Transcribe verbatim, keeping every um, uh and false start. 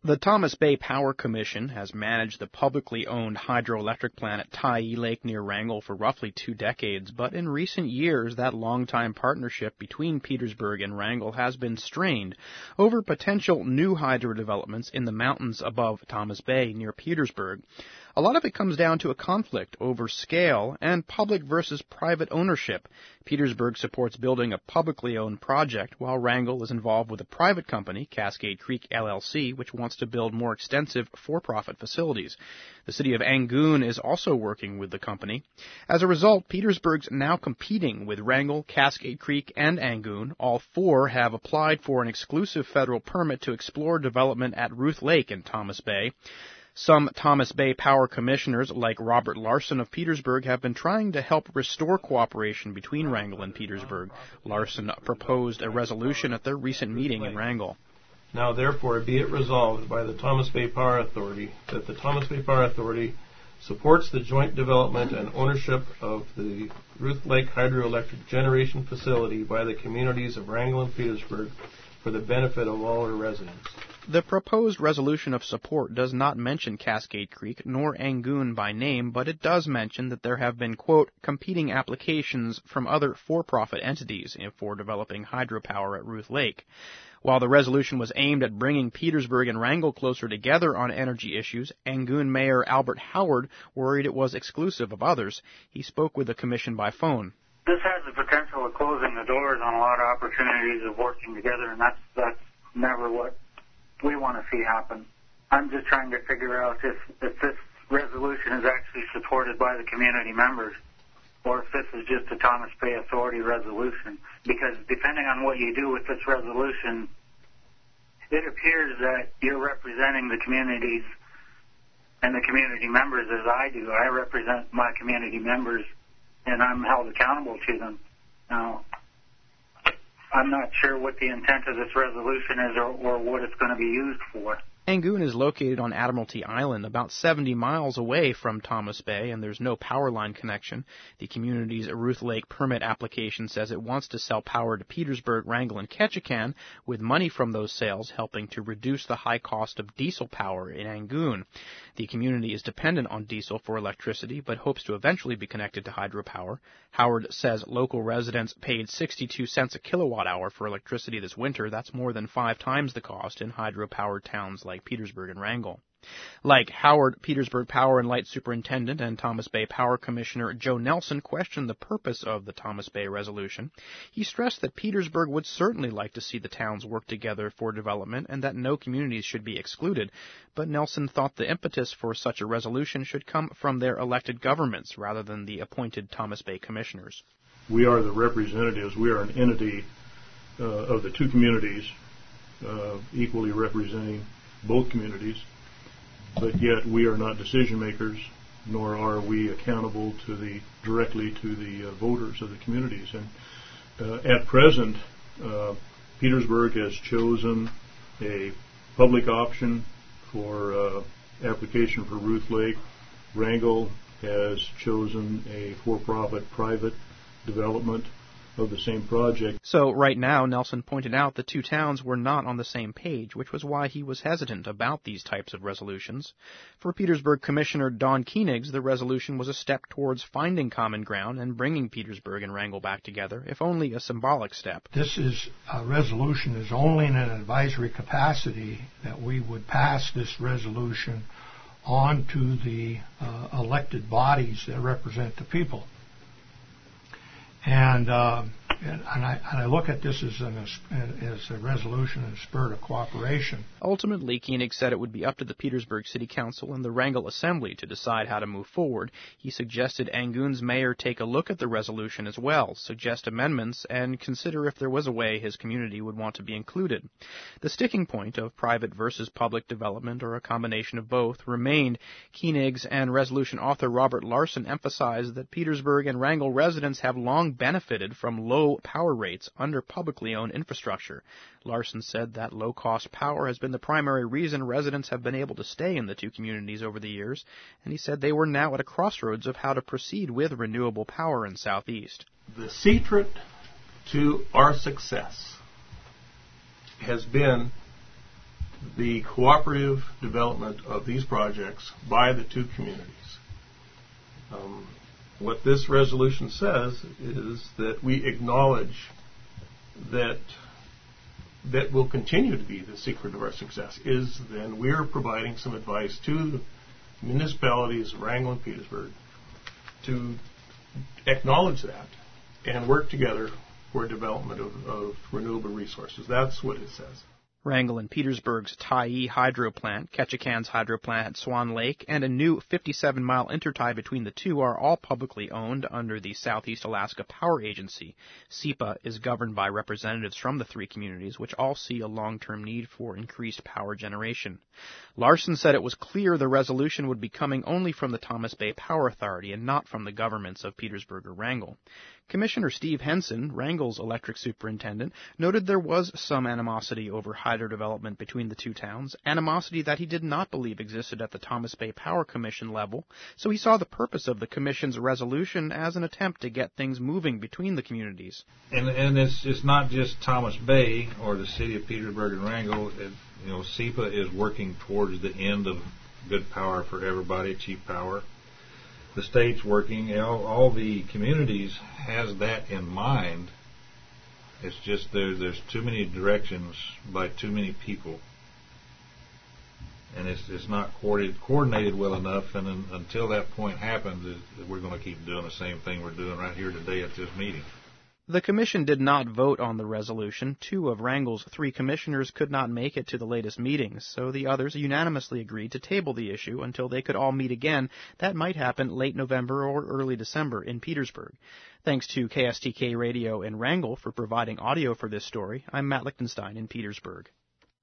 The Thomas Bay Power Commission has managed the publicly owned hydroelectric plant at Tyee Lake near Wrangell for roughly two decades, but in recent years that longtime partnership between Petersburg and Wrangell has been strained over potential new hydro developments in the mountains above Thomas Bay near Petersburg. A lot of it comes down to a conflict over scale and public versus private ownership. Petersburg supports building a publicly owned project, while Wrangell is involved with a private company, Cascade Creek L L C, which wants to build more extensive for-profit facilities. The city of Angoon is also working with the company. As a result, Petersburg's now competing with Wrangell, Cascade Creek, and Angoon. All four have applied for an exclusive federal permit to explore development at Ruth Lake in Thomas Bay. Some Thomas Bay Power commissioners, like Robert Larson of Petersburg, have been trying to help restore cooperation between Wrangell and Petersburg. Larson proposed a resolution at their recent meeting in Wrangell. Now, therefore, be it resolved by the Thomas Bay Power Authority that the Thomas Bay Power Authority supports the joint development and ownership of the Ruth Lake Hydroelectric Generation Facility by the communities of Wrangell and Petersburg for the benefit of all our residents. The proposed resolution of support does not mention Cascade Creek nor Angoon by name, but it does mention that there have been, quote, competing applications from other for-profit entities for developing hydropower at Ruth Lake. While the resolution was aimed at bringing Petersburg and Wrangell closer together on energy issues, Angoon Mayor Albert Howard worried it was exclusive of others. He spoke with the commission by phone. This has the potential of closing the doors on a lot of opportunities of working together, and that's, that's never what we want to see happen. I'm just trying to figure out if, if this resolution is actually supported by the community members, or if this is just a Thomas Bay Authority resolution. Because depending on what you do with this resolution, it appears that you're representing the communities and the community members as I do. I represent my community members, and I'm held accountable to them. Now, I'm not sure what the intent of this resolution is or, or what it's going to be used for. Angoon is located on Admiralty Island, about seventy miles away from Thomas Bay, and there's no power line connection. The community's Ruth Lake permit application says it wants to sell power to Petersburg, Wrangell, and Ketchikan, with money from those sales helping to reduce the high cost of diesel power in Angoon. The community is dependent on diesel for electricity, but hopes to eventually be connected to hydropower. Howard says local residents paid sixty-two cents a kilowatt hour for electricity this winter. That's more than five times the cost in hydropowered towns like Petersburg and Wrangell. Like Howard, Petersburg Power and Light Superintendent and Thomas Bay Power Commissioner Joe Nelson questioned the purpose of the Thomas Bay resolution. He stressed that Petersburg would certainly like to see the towns work together for development and that no communities should be excluded, but Nelson thought the impetus for such a resolution should come from their elected governments rather than the appointed Thomas Bay commissioners. We are the representatives. We are an entity uh, of the two communities, uh, equally representing both communities. But yet we are not decision makers, nor are we accountable to the directly to the uh, voters of the communities. And uh, at present, uh, Petersburg has chosen a public option for uh, application for Ruth Lake. Wrangell has chosen a for-profit private development of the same project. So right now, Nelson pointed out the two towns were not on the same page, which was why he was hesitant about these types of resolutions. For Petersburg Commissioner Don Koenigs, the resolution was a step towards finding common ground and bringing Petersburg and Wrangell back together, if only a symbolic step. This is a resolution is only in an advisory capacity that we would pass this resolution on to the uh, elected bodies that represent the people. And, uh, and, I, and I look at this as, an, as a resolution in a spirit of cooperation. Ultimately, Koenig said it would be up to the Petersburg City Council and the Wrangell Assembly to decide how to move forward. He suggested Angoon's mayor take a look at the resolution as well, suggest amendments, and consider if there was a way his community would want to be included. The sticking point of private versus public development, or a combination of both, remained. Koenigs and resolution author Robert Larson emphasized that Petersburg and Wrangell residents have long benefited from low power rates under publicly owned infrastructure. Larson said that low-cost power has been the primary reason residents have been able to stay in the two communities over the years, and he said they were now at a crossroads of how to proceed with renewable power in Southeast. The secret to our success has been the cooperative development of these projects by the two communities. Um, what this resolution says is that we acknowledge that that will continue to be the secret of our success is then we're providing some advice to the municipalities of Wrangell and Petersburg to acknowledge that and work together for development of, of renewable resources. That's what it says. Wrangell and Petersburg's Tyee hydro plant, Ketchikan's hydro plant at Swan Lake, and a new fifty-seven mile intertie between the two are all publicly owned under the Southeast Alaska Power Agency. S E P A is governed by representatives from the three communities, which all see a long-term need for increased power generation. Larson said it was clear the resolution would be coming only from the Thomas Bay Power Authority and not from the governments of Petersburg or Wrangell. Commissioner Steve Henson, Wrangell's electric superintendent, noted there was some animosity over hydro development between the two towns, animosity that he did not believe existed at the Thomas Bay Power Commission level, so he saw the purpose of the Commission's resolution as an attempt to get things moving between the communities. And, and it's, it's not just Thomas Bay or the city of Petersburg and Wrangell. It, you know, S E P A is working towards the end of good power for everybody, cheap power. The state's working, you know, all the communities has that in mind. It's just there, there's too many directions by too many people. And it's it's not coordinated, coordinated well enough, and in, until that point happens, it, we're going to keep doing the same thing we're doing right here today at this meeting. The Commission did not vote on the resolution. Two of Wrangell's three commissioners could not make it to the latest meetings, so the others unanimously agreed to table the issue until they could all meet again. That might happen late November or early December in Petersburg. Thanks to K S T K Radio in Wrangell for providing audio for this story. I'm Matt Lichtenstein in Petersburg.